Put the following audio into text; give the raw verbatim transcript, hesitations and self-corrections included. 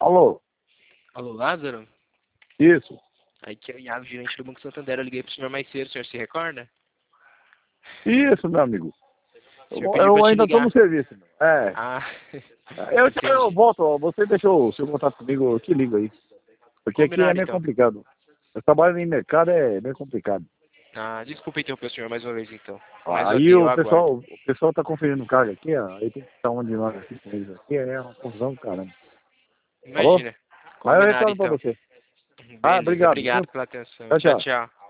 Alô? Alô, Lázaro? Isso. Aqui é o Iago, gerente do Banco Santander. Eu liguei pro senhor mais cedo, o senhor se recorda? Isso, meu amigo. O Eu, senhor pediu eu pra te ainda estou ligar. no serviço. É. Ah, Eu, eu entendi. volto, ó, você deixou o seu contato comigo, eu te ligo aí. Porque aqui é Combinado, meio então. complicado. Eu trabalho em mercado, é meio complicado. Ah, desculpa interromper o senhor mais uma vez, então. Mas Aí ok, eu o aguardo. pessoal, o pessoal tá conferindo carga aqui, ó. Aí tem que estar onde nós aqui com eles aqui, é uma confusão do caramba. Falou? Imagina. Mas eu Combinado, retorno pra então. você. Ah, Beleza, obrigado, obrigado viu? pela atenção. Tchau, Tchau, tchau. tchau.